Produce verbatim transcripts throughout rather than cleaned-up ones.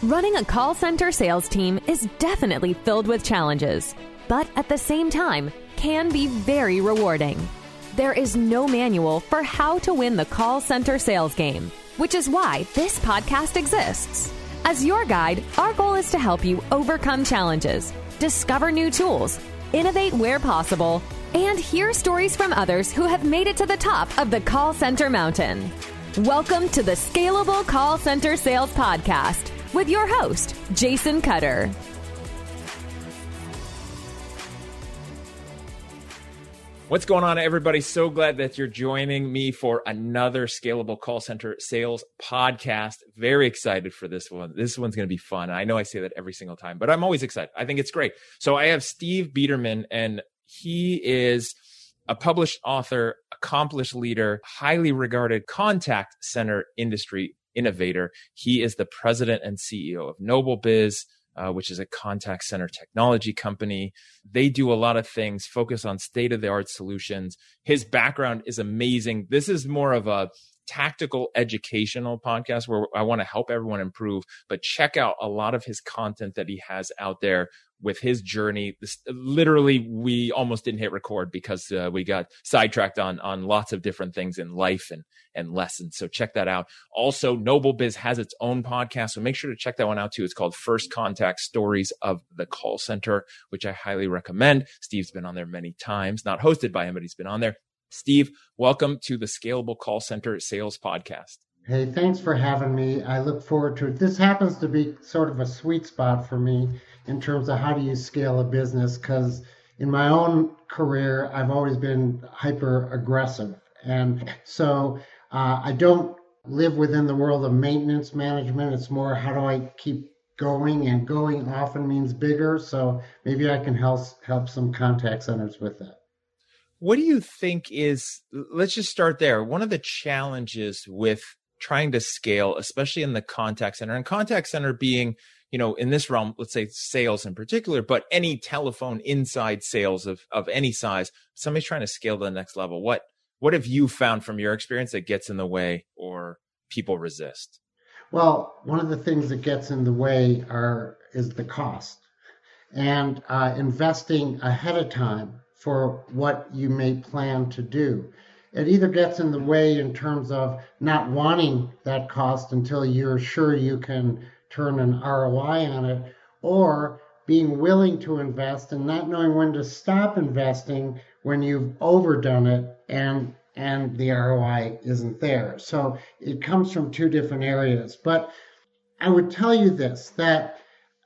Running a call center sales team is definitely filled with challenges, but at the same time, can be very rewarding. There is no manual for how to win the call center sales game, which is why this podcast exists. As your guide, our goal is to help you overcome challenges, discover new tools, innovate where possible, and hear stories from others who have made it to the top of the call center mountain. Welcome to the Scalable Call Center Sales Podcast with your host, Jason Cutter. What's going on, everybody? So glad that you're joining me for another Scalable Call Center Sales Podcast. Very excited for this one. This one's going to be fun. I know I say that every single time, but I'm always excited. I think it's great. So I have Steve Biederman, and he is a published author, accomplished leader, highly regarded contact center industry innovator. He is the president and C E O of NobleBiz, uh, which is a contact center technology company. They do a lot of things, focus on state-of-the-art solutions. His background is amazing. This is more of a tactical educational podcast where I want to help everyone improve, but check out a lot of his content that he has out there with his journey. This, literally, we almost didn't hit record because uh, we got sidetracked on, on lots of different things in life and, and lessons. So check that out. Also, NobleBiz has its own podcast, so make sure to check that one out too. It's called First Contact Stories of the Call Center, which I highly recommend. Steve's been on there many times, not hosted by him, but he's been on there. Steve, welcome to the Scalable Call Center Sales Podcast. Hey, thanks for having me. I look forward to it. This happens to be sort of a sweet spot for me in terms of how do you scale a business, because in my own career, I've always been hyper aggressive. And so uh, I don't live within the world of maintenance management. It's more how do I keep going, and going often means bigger. So maybe I can help help some contact centers with that. What do you think is, let's just start there. One of the challenges with trying to scale, especially in the contact center, and contact center being, you know, in this realm, let's say sales in particular, but any telephone inside sales of, of any size, somebody's trying to scale to the next level. What, what have you found from your experience that gets in the way or people resist? Well, one of the things that gets in the way are, is the cost, and uh, investing ahead of time for what you may plan to do. It either gets in the way in terms of not wanting that cost until you're sure you can turn an R O I on it, or being willing to invest and not knowing when to stop investing when you've overdone it and and the R O I isn't there. So it comes from two different areas. But I would tell you this, that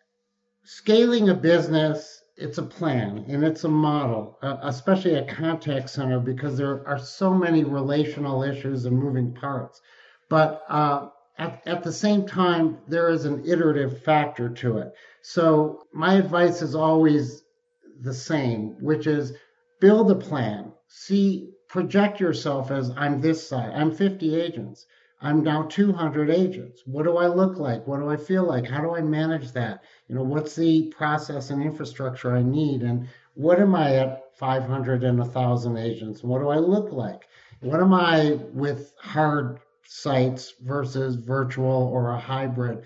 scaling a business, it's a plan and it's a model, uh, especially a contact center, because there are so many relational issues and moving parts. But uh, at, at the same time, there is an iterative factor to it. So my advice is always the same, which is build a plan. See, project yourself as I'm this side. I'm fifty agents. I'm now two hundred agents. What do I look like? What do I feel like? How do I manage that? You know, what's the process and infrastructure I need? And what am I at five hundred and one thousand agents? What do I look like? What am I with hard sites versus virtual or a hybrid?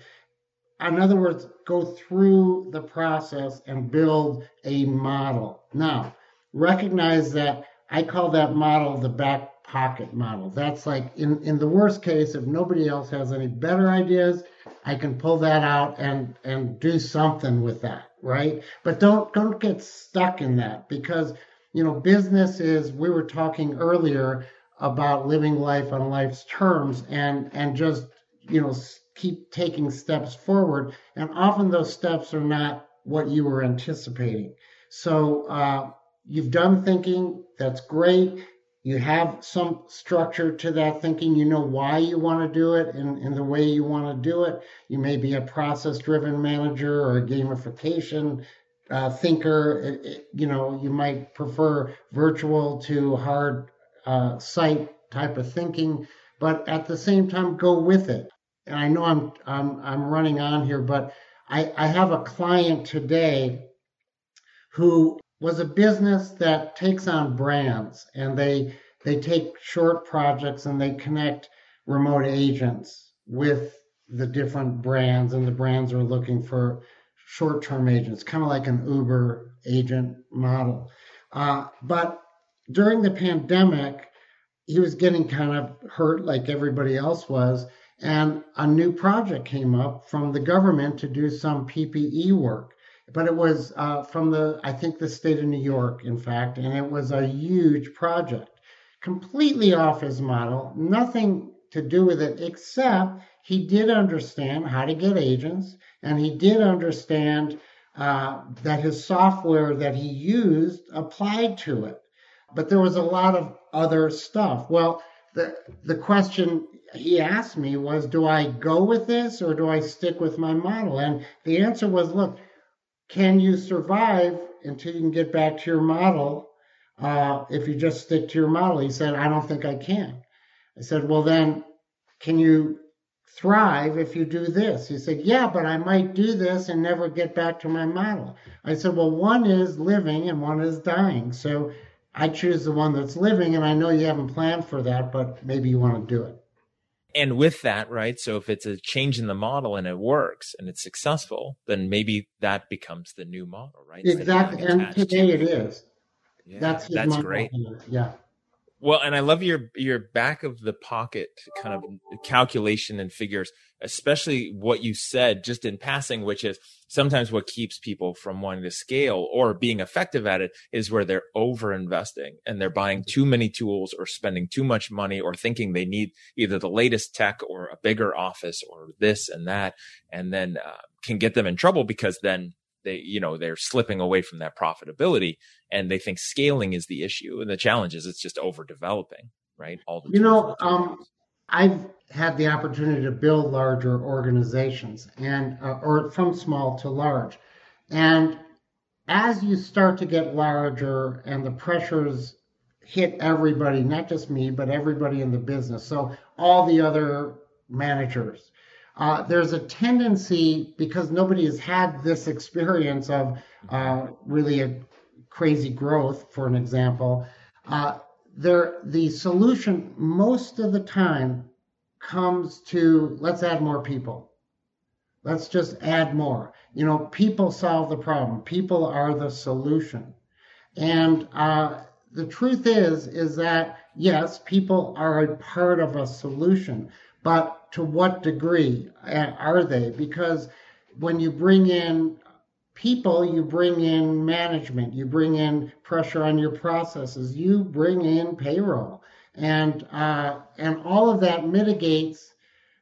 In other words, go through the process and build a model. Now, recognize that I call that model the back pocket model. That's like in, in the worst case, if nobody else has any better ideas, I can pull that out and, and do something with that, right? But don't don't get stuck in that, because, you know, business is, we were talking earlier about living life on life's terms and, and just, you know, keep taking steps forward. And often those steps are not what you were anticipating. So uh, you've done thinking, that's great. You have some structure to that thinking. You know why you want to do it and, and the way you want to do it. You may be a process-driven manager or a gamification uh, thinker. It, it, you know, you might prefer virtual to hard uh, site type of thinking, but at the same time, go with it. And I know I'm I'm I'm running on here, but I, I have a client today who was a business that takes on brands, and they they take short projects and they connect remote agents with the different brands, and the brands are looking for short-term agents, kind of like an Uber agent model. Uh, but during the pandemic, he was getting kind of hurt like everybody else was, and a new project came up from the government to do some P P E work. But it was uh, from the, I think the state of New York, in fact, and it was a huge project, completely off his model, nothing to do with it, except he did understand how to get agents, and he did understand uh, that his software that he used applied to it. But there was a lot of other stuff. Well, the the question he asked me was, do I go with this or do I stick with my model? And the answer was, look, can you survive until you can get back to your model uh, if you just stick to your model? He said, I don't think I can. I said, well, then can you thrive if you do this? He said, yeah, but I might do this and never get back to my model. I said, well, one is living and one is dying. So I choose the one that's living, and I know you haven't planned for that, but maybe you want to do it. And with that, right, so if it's a change in the model and it works and it's successful, then maybe that becomes the new model, right? Exactly, and today it is. Yeah, that's his that's model. great. Yeah. Well, and I love your your back of the pocket kind of calculation and figures, especially what you said just in passing, which is sometimes what keeps people from wanting to scale or being effective at it is where they're over investing and they're buying too many tools or spending too much money or thinking they need either the latest tech or a bigger office or this and that, and then uh, can get them in trouble because then they, you know, they're slipping away from that profitability and they think scaling is the issue. And the challenge is it's just overdeveloping, right? All the you know, um, I've had the opportunity to build larger organizations and, uh, or from small to large. And as you start to get larger and the pressures hit everybody, not just me, but everybody in the business. So all the other managers, Uh, there's a tendency, because nobody has had this experience of uh, really a crazy growth, for an example, uh, there the solution most of the time comes to, let's add more people. Let's just add more. You know, people solve the problem. People are the solution. And uh, the truth is, is that, yes, people are a part of a solution, but to what degree are they? Because when you bring in people, you bring in management, you bring in pressure on your processes, you bring in payroll, and uh, and all of that mitigates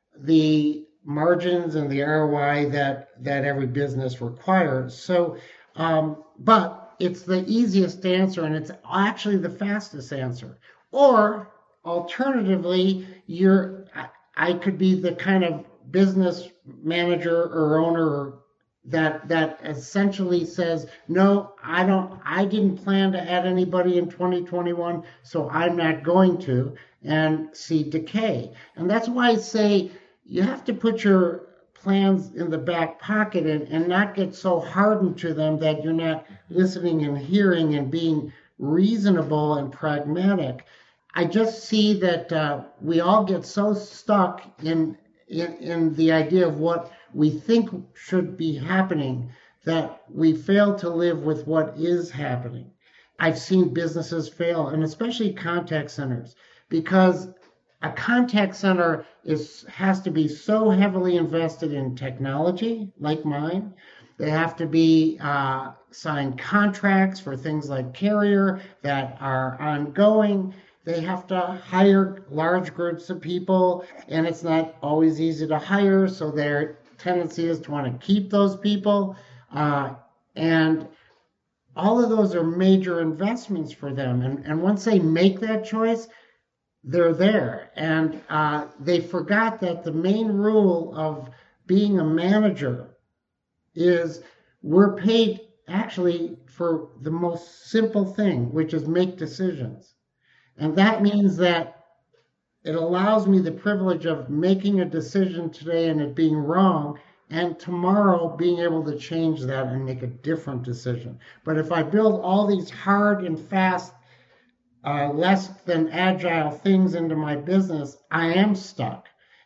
the margins and the R O I that that every business requires. So, um, but it's the easiest answer, and it's actually the fastest answer. Or alternatively, you're I could be the kind of business manager or owner that that essentially says, no, I don't, I didn't plan to add anybody in twenty twenty-one, so I'm not going to, and see decay. And that's why I say you have to put your plans in the back pocket and, and not get so hardened to them that you're not listening and hearing and being reasonable and pragmatic. I just see that uh, we all get so stuck in, in in the idea of what we think should be happening that we fail to live with what is happening. I've seen businesses fail, and especially contact centers, because a contact center is has to be so heavily invested in technology, like mine. They have to be uh, sign contracts for things like carrier that are ongoing. They have to hire large groups of people, and it's not always easy to hire, so their tendency is to want to keep those people. Uh, and all of those are major investments for them. And, and once they make that choice, they're there. And uh, they forgot that the main rule of being a manager is we're paid actually for the most simple thing, which is make decisions. And that means that it allows me the privilege of making a decision today and it being wrong, and tomorrow being able to change that and make a different decision. But if I build all these hard and fast, uh, less than agile things into my business, I am stuck.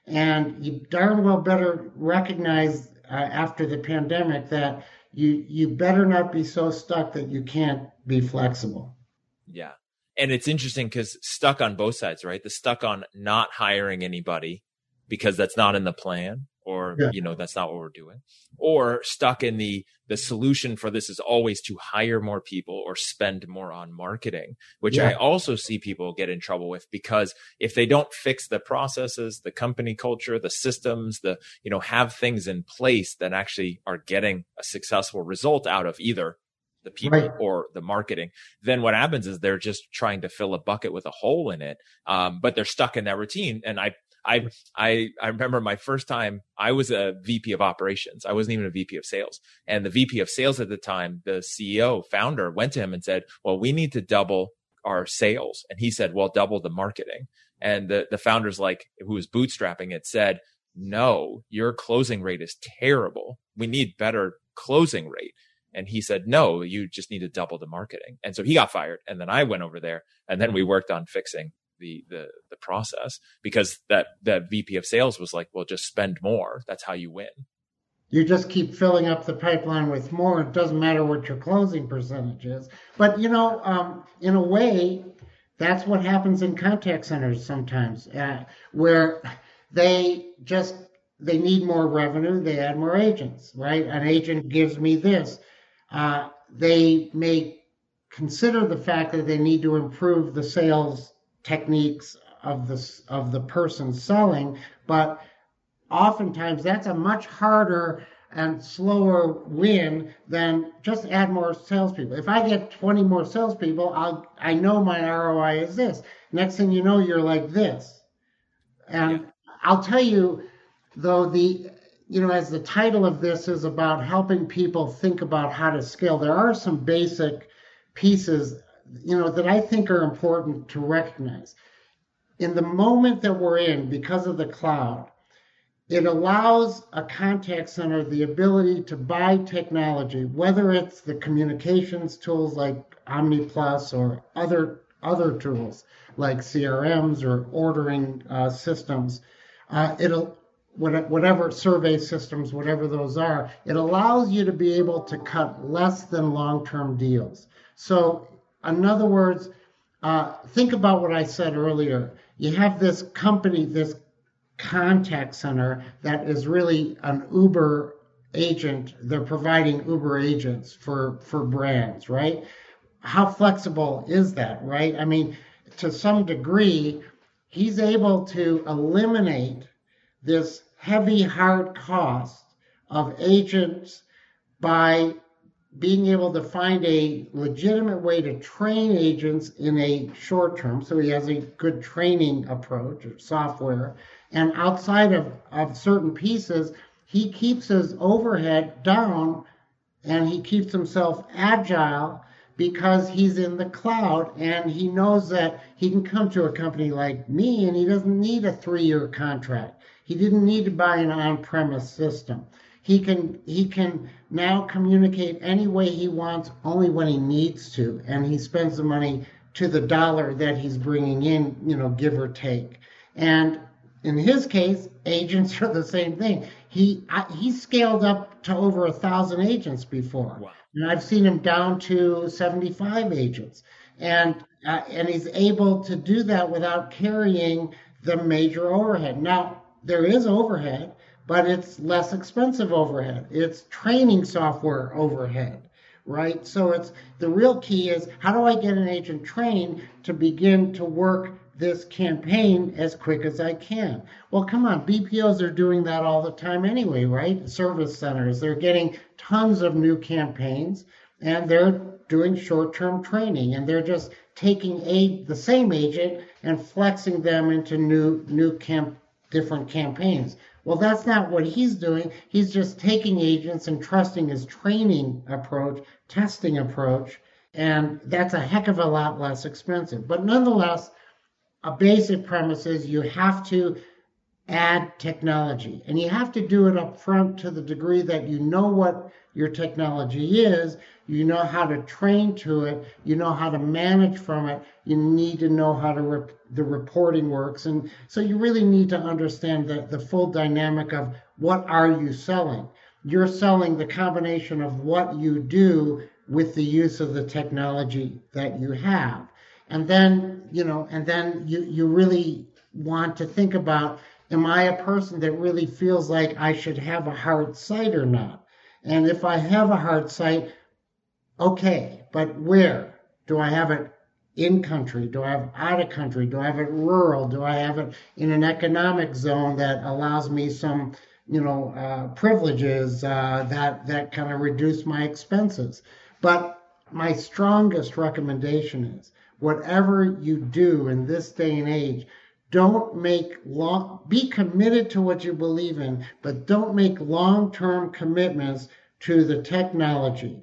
And you darn well better recognize uh, after the pandemic that you you better not be so stuck that you can't be flexible. Yeah. And it's interesting because stuck on both sides, right? The stuck on not hiring anybody because that's not in the plan, or, yeah. you know, that's not what we're doing, or stuck in the, the solution for this is always to hire more people or spend more on marketing, which yeah. I also see people get in trouble with, because if they don't fix the processes, the company culture, the systems, the, you know, have things in place that actually are getting a successful result out of either the people right. or the marketing, then what happens is they're just trying to fill a bucket with a hole in it. Um, but they're stuck in that routine. And I, I, I, I remember my first time I was a V P of operations. I wasn't even a V P of sales. And the V P of sales at the time, the C E O founder, went to him and said, well, we need to double our sales. And he said, well, double the marketing. And the, the founder's like, who was bootstrapping it, said, no, your closing rate is terrible. We need better closing rate. And he said, no, you just need to double the marketing. And so he got fired. And then I went over there, and then we worked on fixing the, the, the process, because that, that V P of sales was like, well, just spend more. That's how you win. You just keep filling up the pipeline with more. It doesn't matter what your closing percentage is. But, you know, um, in a way, that's what happens in contact centers sometimes, uh, where they just, they need more revenue. They add more agents, right? An agent gives me this. Uh, they may consider the fact that they need to improve the sales techniques of the, of the person selling, but oftentimes that's a much harder and slower win than just add more salespeople. If I get twenty more salespeople, I'll, I know my R O I is this. Next thing you know, you're like this. And yeah. I'll tell you, though, the, you know, as the title of this is about helping people think about how to scale, there are some basic pieces, you know, that I think are important to recognize. In the moment that we're in, because of the cloud, it allows a contact center the ability to buy technology, whether it's the communications tools like OmniPlus or other other tools like C R Ms or ordering uh, systems. Uh, it'll whatever survey systems, whatever those are, it allows you to be able to cut less than long-term deals. So, in other words, uh, think about what I said earlier. You have this company, this contact center that is really an Uber agent. They're providing Uber agents for, for brands, right? How flexible is that, right? I mean, to some degree, he's able to eliminate this heavy, hard cost of agents by being able to find a legitimate way to train agents in a short term. So he has a good training approach or software. And outside of, of certain pieces, he keeps his overhead down and he keeps himself agile because he's in the cloud and he knows that he can come to a company like me and he doesn't need a three-year contract. He didn't need to buy an on-premise system. He can he can now communicate any way he wants, only when he needs to, and he spends the money to the dollar that he's bringing in, you know, give or take. And in his case, agents are the same thing. He I, he scaled up to over a thousand agents before, wow. And I've seen him down to seventy-five agents, and uh, and he's able to do that without carrying the major overhead. Now, there is overhead, but it's less expensive overhead. It's training software overhead, right? So it's the real key is, how do I get an agent trained to begin to work this campaign as quick as I can? Well, come on, B P Os are doing that all the time anyway, right? Service centers, they're getting tons of new campaigns and they're doing short-term training, and they're just taking a the same agent and flexing them into new new camp different campaigns. Well, that's not what he's doing. He's just taking agents and trusting his training approach, testing approach, and that's a heck of a lot less expensive. But nonetheless, a basic premise is you have to add technology. And you have to do it up front to the degree that you know what your technology is, you know how to train to it, you know how to manage from it, you need to know how to rep- the reporting works. And so you really need to understand the, the full dynamic of what are you selling. You're selling the combination of what you do with the use of the technology that you have. And then, you know, and then you, you really want to think about, am I a person that really feels like I should have a hard site or not? And if I have a hard site, okay, but where? Do I have it in country? Do I have it out of country? Do I have it rural? Do I have it in an economic zone that allows me some, you know, uh, privileges uh, that, that kind of reduce my expenses? But my strongest recommendation is, whatever you do in this day and age, don't make long, be committed to what you believe in, but don't make long-term commitments to the technology,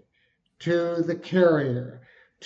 to the carrier,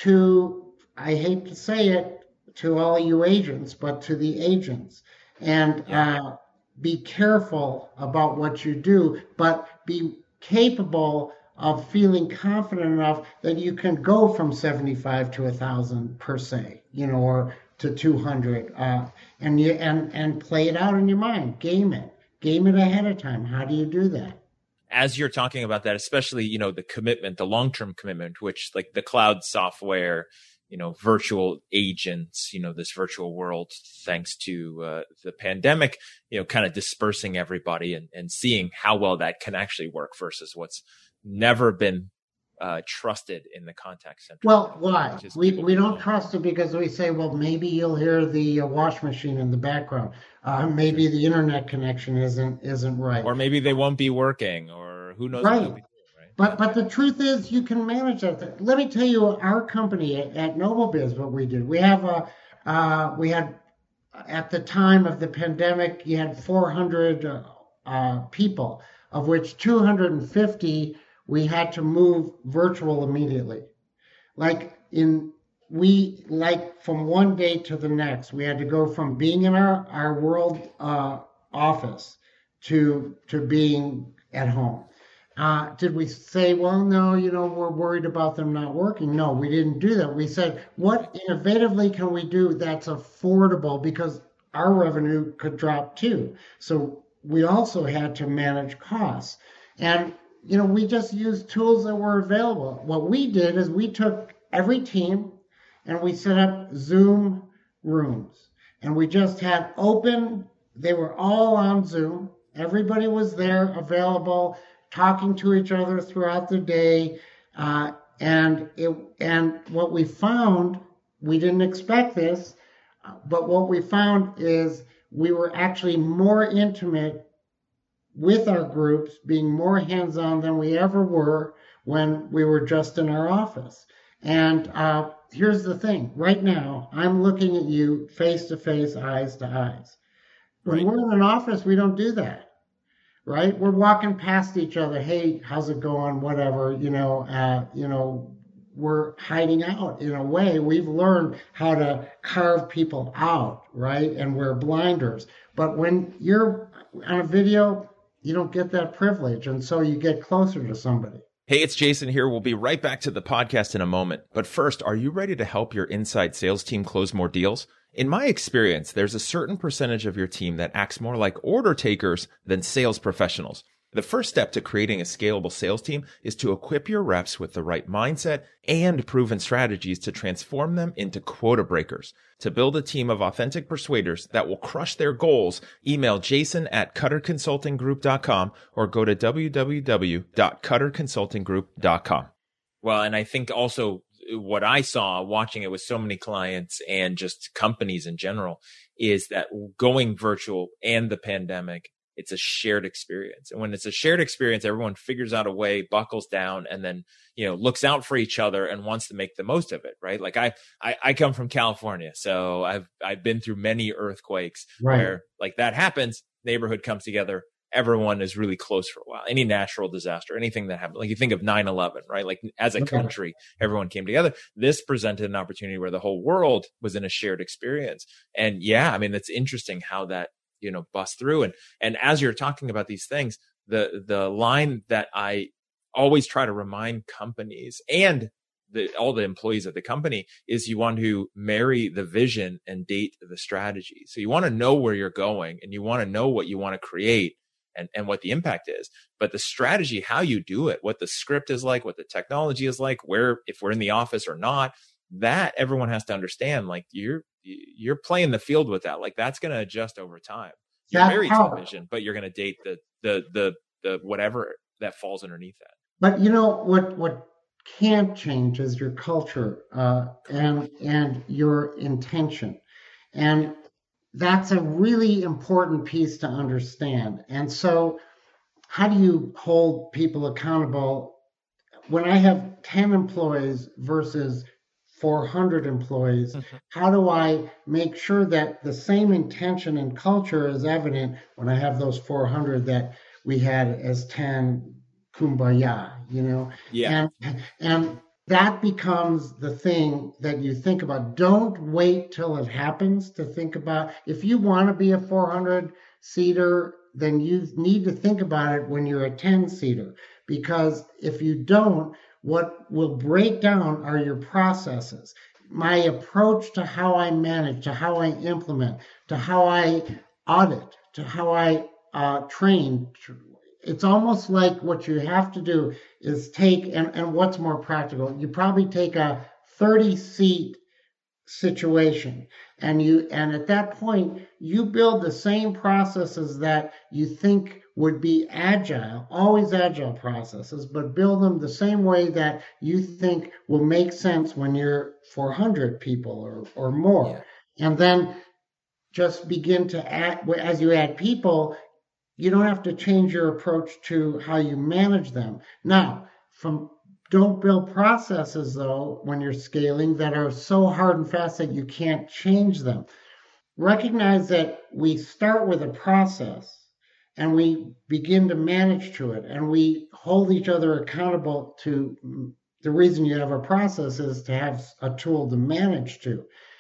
to, I hate to say it, to all you agents, but to the agents. And uh, be careful about what you do, but be capable of feeling confident enough that you can go from seventy-five to one thousand per se, you know, or to two hundred, uh, and you and and play it out in your mind, game it, game it ahead of time. How do you do that? As you're talking about that, especially, you know, the commitment, the long-term commitment, which like the cloud software, you know, virtual agents, you know, this virtual world, thanks to uh, the pandemic, you know, kind of dispersing everybody and, and seeing how well that can actually work versus what's never been uh, trusted in the contact center. Well, why? We we don't trust it because we say, well, maybe you'll hear the uh, wash machine in the background. Uh, maybe the internet connection isn't isn't right, or maybe they won't be working, or who knows? Right. What they'll be doing, right. But but the truth is, you can manage that. Let me tell you, our company at, at NobleBiz, what we did. We have a uh, we had at the time of the pandemic, you had four hundred uh, uh, people, of which two hundred fifty we had to move virtual immediately. Like in, we, like from one day to the next, we had to go from being in our, our world uh, office to, to being at home. Uh, did we say, well, no, you know, we're worried about them not working? No, we didn't do that. We said, what innovatively can we do that's affordable, because our revenue could drop too. So we also had to manage costs. And you know, we just used tools that were available. What we did is we took every team and we set up Zoom rooms. And we just had open, they were all on Zoom. Everybody was there, available, talking to each other throughout the day. Uh, and it, and what we found, we didn't expect this, but what we found is we were actually more intimate with our groups, being more hands-on than we ever were when we were just in our office. And uh, here's the thing. Right now, I'm looking at you face-to-face, eyes-to-eyes. When right. we're in an office, we don't do that, right? We're walking past each other. Hey, how's it going? Whatever, you know, uh, you know, we're hiding out in a way. We've learned how to carve people out, right? And wear blinders. But when you're on a video, you don't get that privilege, and so you get closer to somebody. Hey, it's Jason here. We'll be right back to the podcast in a moment. But first, are you ready to help your inside sales team close more deals? In my experience, there's a certain percentage of your team that acts more like order takers than sales professionals. The first step to creating a scalable sales team is to equip your reps with the right mindset and proven strategies to transform them into quota breakers. To build a team of authentic persuaders that will crush their goals, email jason at cutter consulting group dot com or go to w w w dot cutter consulting group dot com. Well, and I think also what I saw watching it with so many clients and just companies in general is that going virtual and the pandemic, it's a shared experience. And when it's a shared experience, everyone figures out a way, buckles down, and then, you know, looks out for each other and wants to make the most of it, right? Like I, I, I come from California, so I've, I've been through many earthquakes right. where like that happens, neighborhood comes together, everyone is really close for a while. Any natural disaster, anything that happened, like you think of nine eleven, right? Like as a okay. country, everyone came together. This presented an opportunity where the whole world was in a shared experience. And yeah, I mean, it's interesting how that you know, bust through. And, and as you're talking about these things, the, the line that I always try to remind companies and the, all the employees of the company is you want to marry the vision and date the strategy. So you want to know where you're going and you want to know what you want to create and, and what the impact is. But the strategy, how you do it, what the script is like, what the technology is like, where, if we're in the office or not, that everyone has to understand. Like you're, you're playing the field with that. Like that's going to adjust over time. You're That's married how, to the vision, but you're going to date the, the, the, the, whatever that falls underneath that. But you know, what, what, can't change is your culture uh, and and your intention, and that's a really important piece to understand. And so, how do you hold people accountable when I have ten employees versus four hundred employees? Mm-hmm. How do I make sure that the same intention and culture is evident when I have those four hundred that we had as ten? Kumbaya, you know, yeah, and and that becomes the thing that you think about. Don't wait till it happens to think about. If you want to be a four hundred seater, then you need to think about it when you're a ten seater, because if you don't, what will break down are your processes. My approach to how I manage, to how I implement, to how I audit, to how I uh, train. It's almost like what you have to do is take, and, and what's more practical, you probably take a thirty seat situation and you, and at that point you build the same processes that you think would be agile, always agile processes, but build them the same way that you think will make sense when you're four hundred people or, or more. Yeah. And then just begin to add, as you add people, you don't have to change your approach to how you manage them. Now, from don't build processes, though, when you're scaling that are so hard and fast that you can't change them. Recognize that we start with a process and we begin to manage to it, and we hold each other accountable to the reason you have a process is to have a tool to manage to.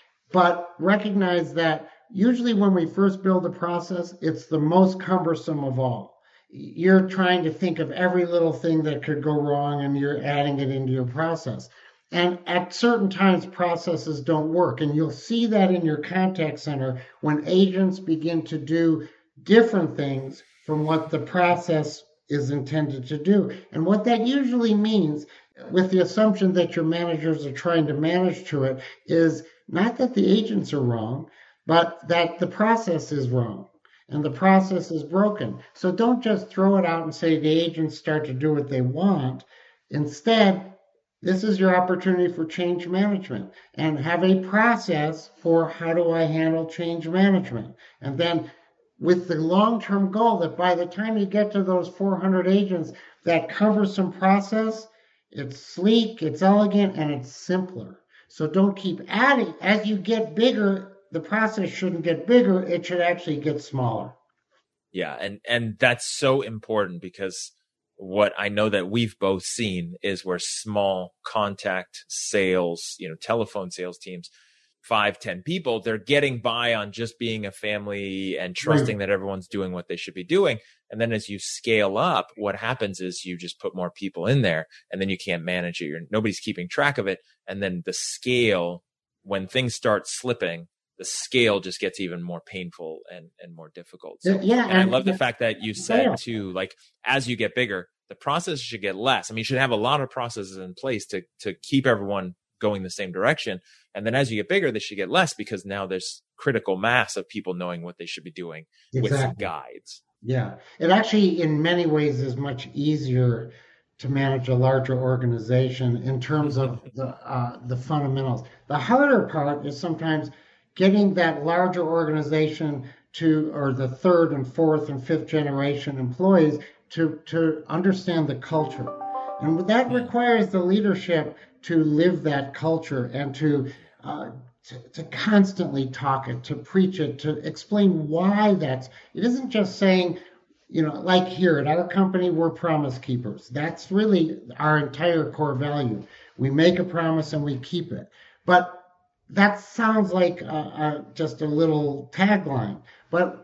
But recognize that usually when we first build a process, it's the most cumbersome of all. You're trying to think of every little thing that could go wrong and you're adding it into your process. And at certain times, processes don't work. And you'll see that in your contact center when agents begin to do different things from what the process is intended to do. And what that usually means, with the assumption that your managers are trying to manage to it, is not that the agents are wrong, but that the process is wrong and the process is broken. So don't just throw it out and say the agents start to do what they want. Instead, this is your opportunity for change management, and have a process for how do I handle change management. And then with the long-term goal that by the time you get to those four hundred agents, that cumbersome process, it's sleek, it's elegant, and it's simpler. So don't keep adding. As you get bigger, the process shouldn't get bigger. It should actually get smaller. Yeah. And, and that's so important, because what I know that we've both seen is where small contact sales, you know, telephone sales teams, five, ten people, they're getting by on just being a family and trusting right. that everyone's doing what they should be doing. And then as you scale up, what happens is you just put more people in there, and then you can't manage it. You're, nobody's keeping track of it. And then the scale, when things start slipping, the scale just gets even more painful and, and more difficult. So, yeah, and, and I love the fact that you said yeah. too, like, as you get bigger, the process should get less. I mean, you should have a lot of processes in place to, to keep everyone going the same direction. And then as you get bigger, they should get less, because now there's critical mass of people knowing what they should be doing exactly. with some guides. Yeah. It actually, in many ways, is much easier to manage a larger organization in terms of the uh, the fundamentals. The harder part is sometimes getting that larger organization to, or the third and fourth and fifth generation employees to, to understand the culture. And that requires the leadership to live that culture and to, uh, to, to constantly talk it, to preach it, to explain why that's, it isn't just saying, you know, like here at our company, we're promise keepers. That's really our entire core value. We make a promise and we keep it. But that sounds like uh, uh, just a little tagline. But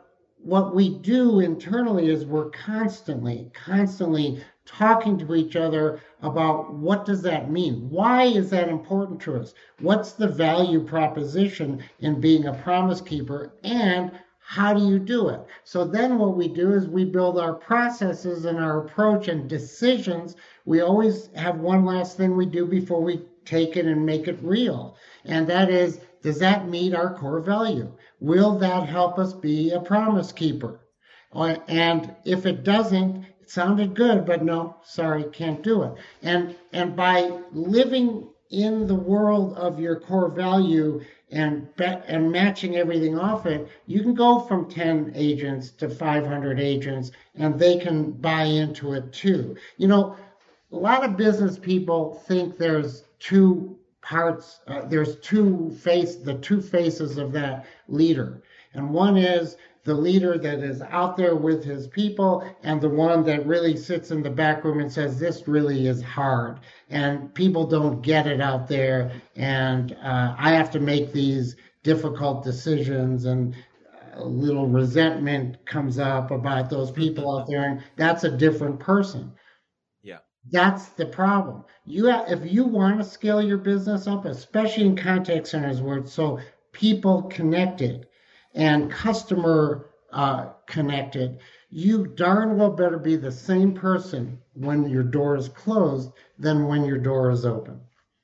what we do internally is we're constantly, constantly talking to each other about what does that mean? Why is that important to us? What's the value proposition in being a promise keeper? And how do you do it? So then what we do is we build our processes and our approach and decisions. We always have one last thing we do before we take it and make it real. And that is, does that meet our core value? Will that help us be a promise keeper? And if it doesn't, it sounded good, but no, sorry, can't do it. And and by living in the world of your core value and and matching everything off it, you can go from ten agents to five hundred agents, and they can buy into it too. You know, a lot of business people think there's two parts, uh, there's two face, the two faces of that leader. And one is the leader that is out there with his people, and the one that really sits in the back room and says, this really is hard, and people don't get it out there, and uh, I have to make these difficult decisions, and a little resentment comes up about those people out there, and that's a different person. Yeah. That's the problem. You have, if you want to scale your business up, especially in contact centers where it's so people connected and customer uh, connected, you darn well better be the same person when your door is closed than when your door is open.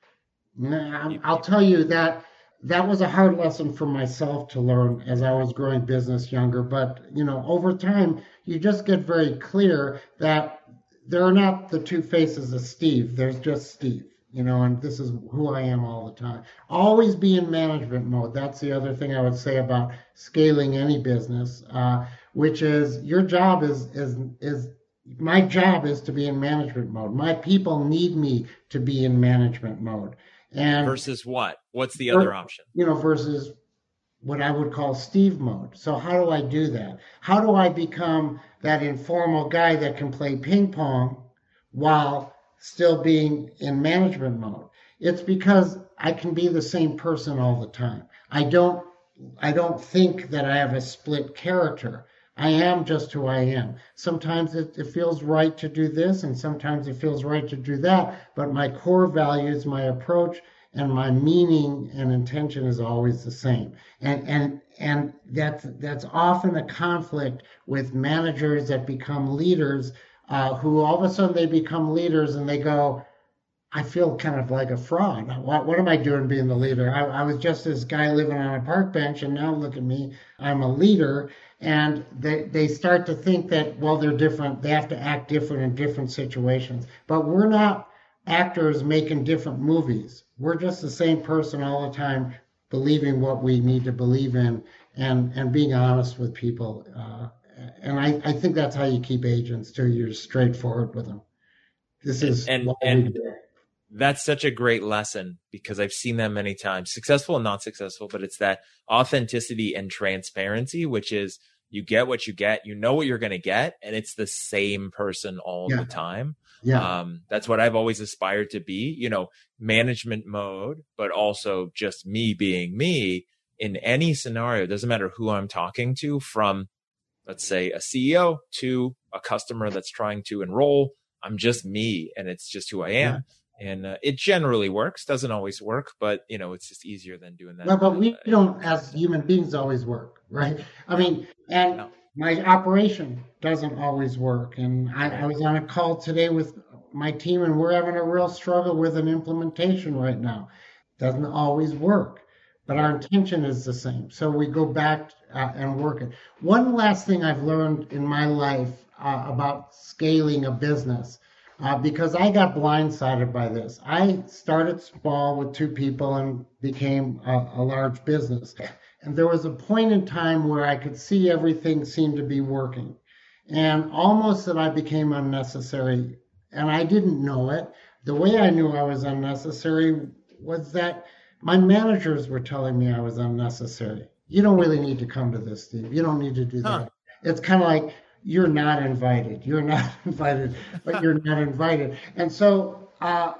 Now, I'll tell you that that was a hard lesson for myself to learn as I was growing business younger. But, you know, over time, you just get very clear that there are not the two faces of Steve. There's just Steve. You know, and this is who I am all the time. Always be in management mode. That's the other thing I would say about scaling any business, uh, which is your job is, is, is, my job is to be in management mode. My people need me to be in management mode. And versus what? What's the other option? You know, versus what I would call Steve mode. So how do I do that? How do I become that informal guy that can play ping pong while still being in management mode? It's because I can be the same person all the time. I don't I don't think that I have a split character. I am just who I am. Sometimes it, it feels right to do this, and sometimes it feels right to do that, but my core values, my approach, and my meaning and intention is always the same. And and and that's that's often a conflict with managers that become leaders, Uh, who all of a sudden they become leaders and they go, I feel kind of like a fraud. What, what am I doing being the leader? I, I was just this guy living on a park bench, and now look at me, I'm a leader. And they, they start to think that, well, they're different. They have to act different in different situations. But we're not actors making different movies. We're just the same person all the time, believing what we need to believe in and, and being honest with people. Uh, And I, I think that's how you keep agents too. You're straightforward with them. This is and what and we do. That's such a great lesson, because I've seen that many times, successful and not successful. But it's that authenticity and transparency, which is you get what you get, you know what you're going to get, and it's the same person all Yeah. the time. Yeah. Um, that's what I've always aspired to be. You know, management mode, but also just me being me in any scenario. It doesn't matter who I'm talking to, from let's say a C E O to a customer that's trying to enroll. I'm just me, and it's just who I am. Yeah. And uh, it generally works. Doesn't always work, but you know, it's just easier than doing that. Well, but we don't, as human beings, always work, right? I mean, and no. My operation doesn't always work. And I, I was on a call today with my team, and we're having a real struggle with an implementation right now. Doesn't always work, but our intention is the same. So we go back uh, and work it. One last thing I've learned in my life uh, about scaling a business, uh, because I got blindsided by this. I started small with two people and became a, a large business. And there was a point in time where I could see everything seemed to be working. And almost that I became unnecessary. And I didn't know it. The way I knew I was unnecessary was that my managers were telling me I was unnecessary. You don't really need to come to this, Steve. You don't need to do that. Huh. It's kind of like, you're not invited. You're not invited, but you're not invited. And so uh,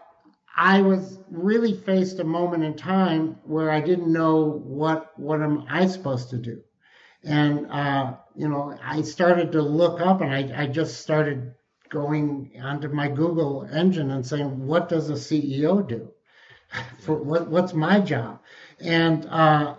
I was really faced a moment in time where I didn't know what what am I supposed to do. And uh, you know, I started to look up, and I, I just started going onto my Google engine and saying, what does a C E O do? For what, what's my job? And uh,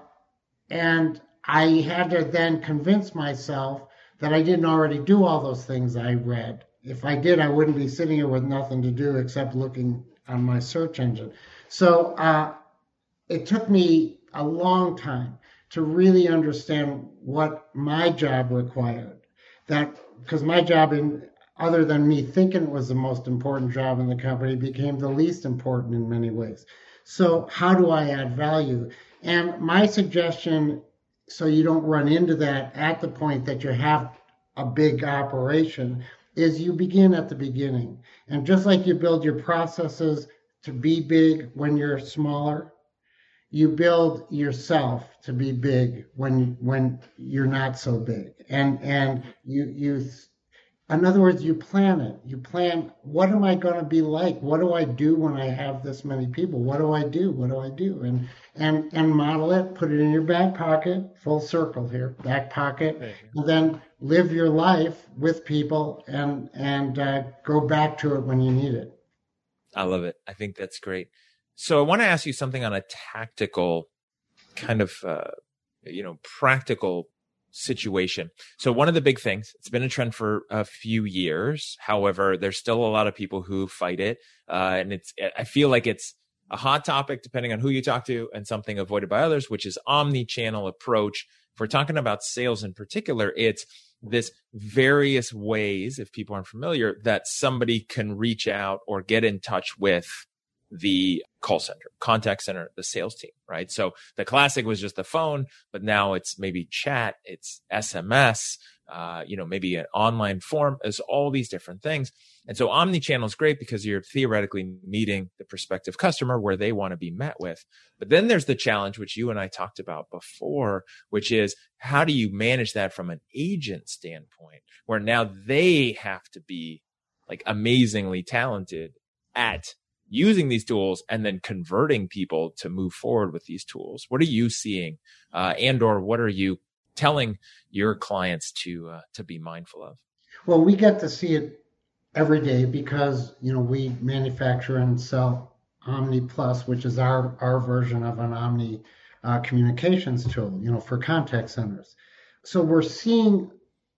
and I had to then convince myself that I didn't already do all those things I read. If I did, I wouldn't be sitting here with nothing to do except looking on my search engine. So uh, it took me a long time to really understand what my job required. That because my job, in other than me thinking it was the most important job in the company, became the least important in many ways. So how do I add value? And my suggestion, so you don't run into that at the point that you have a big operation, is you begin at the beginning. And just like you build your processes to be big when you're smaller, you build yourself to be big when when you're not so big. And and you you in other words, you plan it. You plan, what am I going to be like? What do I do when I have this many people? What do I do? What do I do? And and and model it, put it in your back pocket, full circle here, back pocket, and then live your life with people and and uh, go back to it when you need it. I love it. I think that's great. So I want to ask you something on a tactical kind of, uh, you know, practical situation. So one of the big things, it's been a trend for a few years. However, there's still a lot of people who fight it. Uh, and it's, I feel like it's a hot topic depending on who you talk to, and something avoided by others, which is omni-channel approach. If we're talking about sales in particular, it's this various ways, if people aren't familiar, that somebody can reach out or get in touch with the call center, contact center, the sales team, right? So the classic was just the phone, but now it's maybe chat, it's S M S, uh, you know, maybe an online form, there's all these different things. And so omni-channel is great because you're theoretically meeting the prospective customer where they want to be met with. But then there's the challenge, which you and I talked about before, which is how do you manage that from an agent standpoint, where now they have to be like amazingly talented at using these tools and then converting people to move forward with these tools. What are you seeing, uh, and or what are you telling your clients to uh, to be mindful of? Well, we get to see it every day because, you know, we manufacture and sell Omni Plus, which is our, our version of an Omni uh, communications tool, you know, for contact centers. So we're seeing,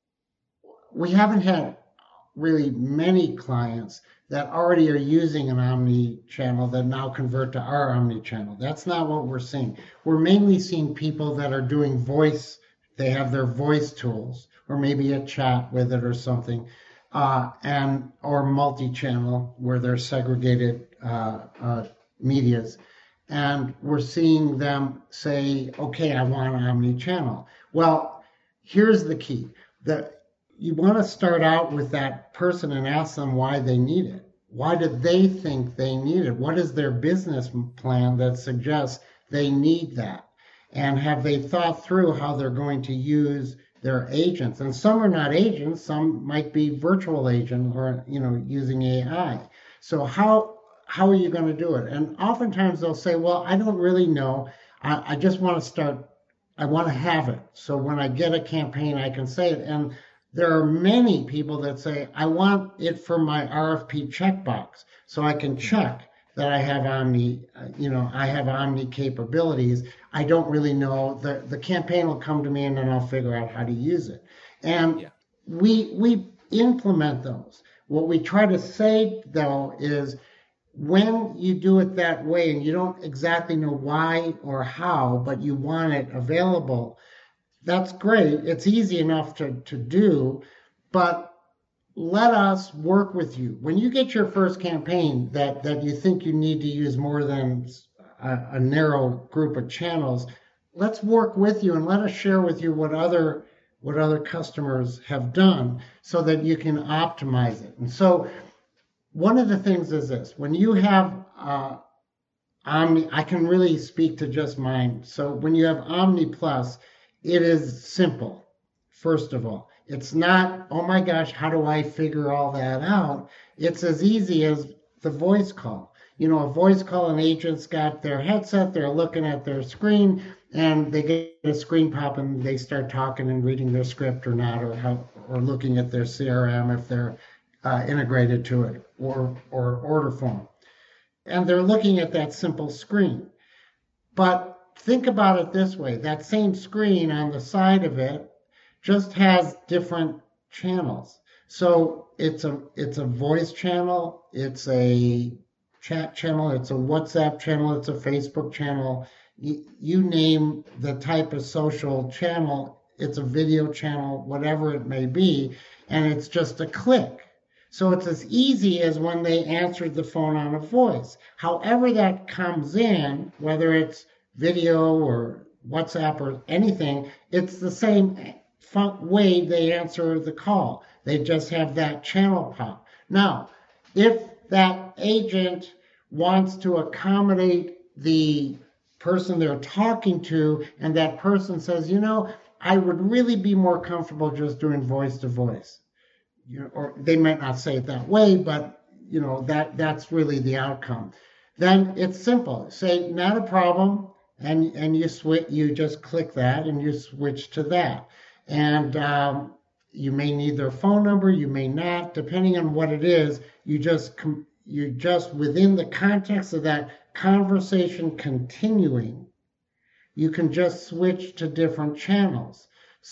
we haven't had really many clients that already are using an Omni channel that now convert to our Omni channel. That's not what we're seeing. We're mainly seeing people that are doing voice. They have their voice tools, or maybe a chat with it or something, uh, and or multi-channel where they're segregated uh, uh, medias. And we're seeing them say, okay, I want an Omni channel. Well, here's the key. The You want to start out with that person and ask them why they need it. Why do they think they need it? What is their business plan that suggests they need that? And have they thought through how they're going to use their agents? And some are not agents. Some might be virtual agents or, you know, using A I. So how how are you going to do it? And oftentimes they'll say, well, I don't really know. I, I just want to start. I want to have it. So when I get a campaign, I can say it. And there are many people that say, I want it for my R F P checkbox so I can check that I have Omni, uh, you know, I have Omni capabilities. I don't really know. The, the campaign will come to me and then I'll figure out how to use it. And yeah. we we implement those. What we try to say, though, is when you do it that way and you don't exactly know why or how, but you want it available, that's great. It's easy enough to, to do, but let us work with you. When you get your first campaign that, that you think you need to use more than a, a narrow group of channels, let's work with you and let us share with you what other what other customers have done so that you can optimize it. And so one of the things is this. When you have uh, Omni, I can really speak to just mine. So when you have Omni Plus, it is simple, first of all. It's not, oh my gosh, how do I figure all that out? It's as easy as the voice call. You know, a voice call, an agent's got their headset, they're looking at their screen, and they get a screen pop and they start talking and reading their script or not, or how, or looking at their C R M if they're uh, integrated to it, or or order form. And they're looking at that simple screen. But think about it this way. That same screen on the side of it just has different channels. So it's a it's a voice channel, it's a chat channel, it's a WhatsApp channel, it's a Facebook channel. You, you name the type of social channel, it's a video channel, whatever it may be, and it's just a click. So it's as easy as when they answered the phone on a voice. However that comes in, whether it's video or WhatsApp or anything, it's the same way they answer the call. They just have that channel pop. Now, if that agent wants to accommodate the person they're talking to, and that person says, you know, I would really be more comfortable just doing voice to voice. You know, or they might not say it that way, but you know, that that's really the outcome. Then it's simple. Say, not a problem, and and you switch, you just click that and you switch to that. And um, you may need their phone number, you may not, depending on what it is. You just you just within the context of that conversation continuing, you can just switch to different channels.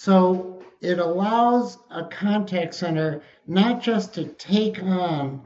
So it allows a contact center not just to take on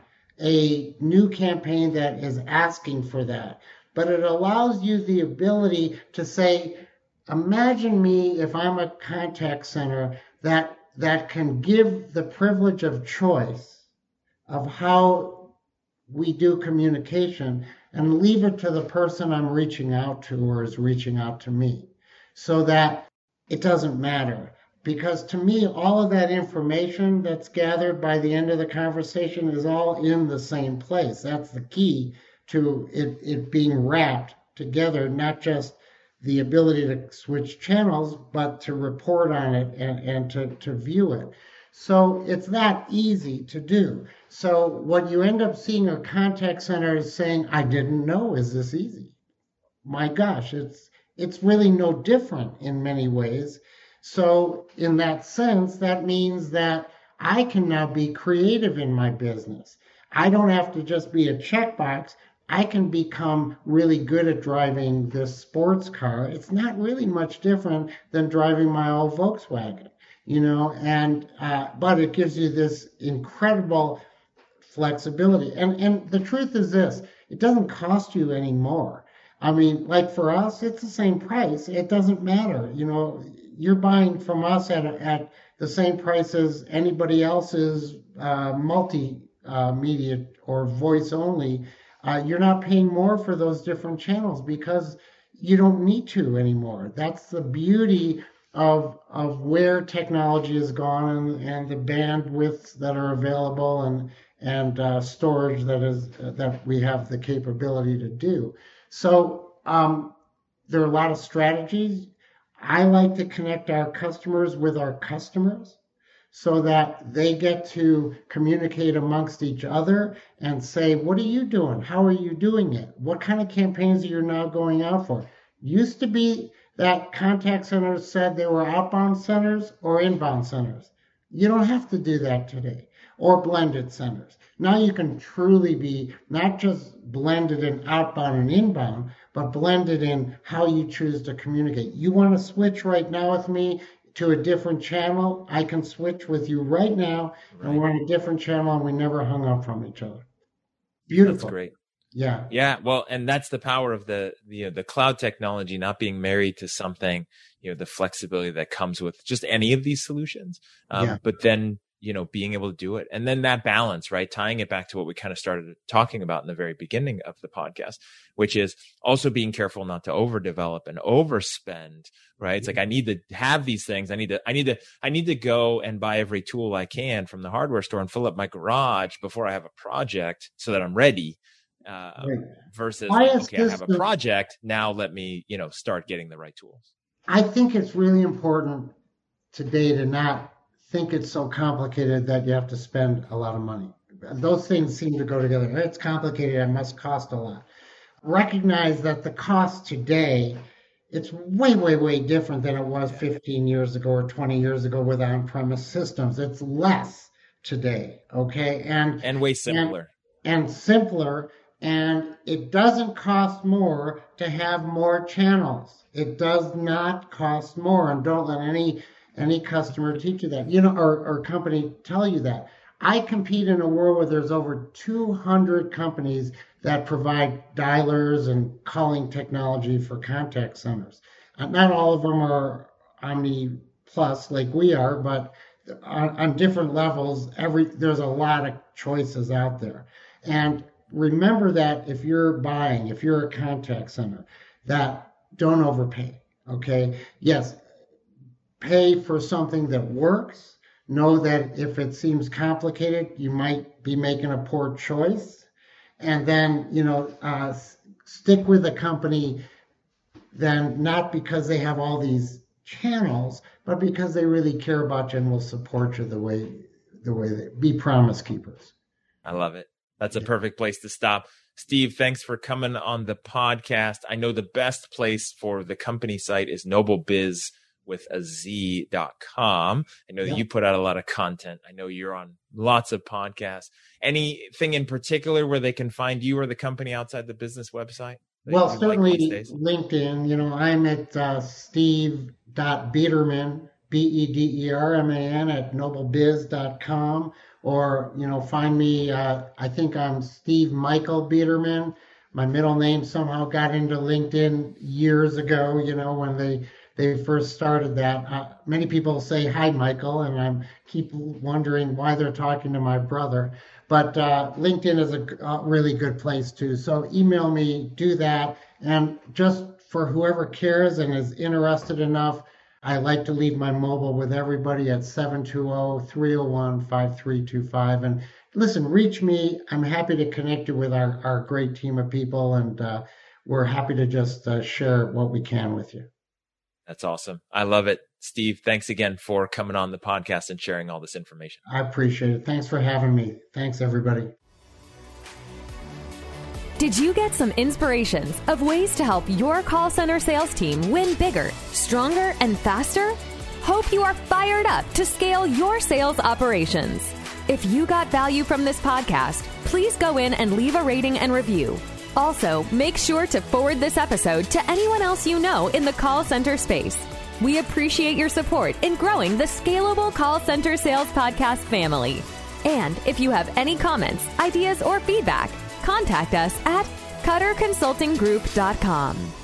a new campaign that is asking for that, but it allows you the ability to say, imagine me if I'm a contact center that that can give the privilege of choice of how we do communication and leave it to the person I'm reaching out to or is reaching out to me, so that it doesn't matter. Because to me, all of that information that's gathered by the end of the conversation is all in the same place. That's the key to it, it being wrapped together, not just the ability to switch channels, but to report on it and, and to, to view it. So it's that easy to do. So what you end up seeing a contact center is saying, I didn't know is this easy. My gosh, it's it's really no different in many ways. So in that sense, that means that I can now be creative in my business. I don't have to just be a checkbox. I can become really good at driving this sports car. It's not really much different than driving my old Volkswagen, you know, and uh, but it gives you this incredible flexibility. And and the truth is this, it doesn't cost you any more. I mean, like for us, it's the same price. It doesn't matter, you know. You're buying from us at at the same price as anybody else's uh, multi-media uh, or voice only. Uh, you're not paying more for those different channels because you don't need to anymore. That's the beauty of of where technology has gone and, and the bandwidths that are available and and uh, storage that is uh, that we have the capability to do. So um, there are a lot of strategies. I like to connect our customers with our customers so that they get to communicate amongst each other and say, what are you doing? How are you doing it? What kind of campaigns are you now going out for? Used to be that contact centers said they were outbound centers or inbound centers. You don't have to do that today, or blended centers. Now you can truly be not just blended in outbound and inbound, but blended in how you choose to communicate. You want to switch right now with me to a different channel? I can switch with you right now, right. And we're on a different channel and we never hung up from each other. Beautiful. That's great. Yeah. Yeah. Well, and that's the power of the, the, the cloud technology, not being married to something, you know, the flexibility that comes with just any of these solutions. Um, yeah. But then, you know, being able to do it. And then that balance, right? Tying it back to what we kind of started talking about in the very beginning of the podcast, which is also being careful not to overdevelop and overspend, right? It's like, I need to have these things. I need to, I need to, I need to go and buy every tool I can from the hardware store and fill up my garage before I have a project so that I'm ready. Uh, right. Versus, okay, I have a project. Now let me, you know, start getting the right tools. I think it's really important today to not think it's so complicated that you have to spend a lot of money. Those things seem to go together. It's complicated, it must cost a lot. Recognize that the cost today it's way, way, way different than it was fifteen years ago or twenty years ago with on-premise systems. It's less today, okay? And and way simpler. And, and simpler, and it doesn't cost more to have more channels. It does not cost more, and don't let any any customer teach you that, you know, or, or company tell you that. I compete in a world where there's over two hundred companies that provide dialers and calling technology for contact centers. Uh, not all of them are Omni Plus like we are, but on, on different levels, every there's a lot of choices out there. And remember that if you're buying, if you're a contact center, that don't overpay, okay? Yes, pay for something that works. Know that if it seems complicated, you might be making a poor choice. And then, you know, uh, stick with a company then not because they have all these channels, but because they really care about you and will support you the way, the way they be promise keepers. I love it. That's a perfect place to stop. Steve, thanks for coming on the podcast. I know the best place for the company site is NobleBiz with a Z dot com. I know that yeah. you put out a lot of content. I know you're on lots of podcasts. Anything in particular where they can find you or the company outside the business website? Well, certainly like LinkedIn. You know, I'm at uh, steve dot Bederman, B E D E R M A N at noblebiz dot com. Or, you know, find me, uh, I think I'm Steve Michael Bederman. My middle name somehow got into LinkedIn years ago, you know, when they they first started that. Uh, many people say, hi, Michael, and I keep wondering why they're talking to my brother. But uh, LinkedIn is a, a really good place, too. So email me, do that. And just for whoever cares and is interested enough, I like to leave my mobile with everybody at seven two zero, three zero one, five three two five. And listen, reach me. I'm happy to connect you with our, our great team of people, and uh, we're happy to just uh, share what we can with you. That's awesome. I love it. Steve, thanks again for coming on the podcast and sharing all this information. I appreciate it. Thanks for having me. Thanks, everybody. Did you get some inspirations of ways to help your call center sales team win bigger, stronger, and faster? Hope you are fired up to scale your sales operations. If you got value from this podcast, please go in and leave a rating and review. Also, make sure to forward this episode to anyone else you know in the call center space. We appreciate your support in growing the Scalable Call Center Sales Podcast family. And if you have any comments, ideas, or feedback, contact us at cutter consulting group dot com.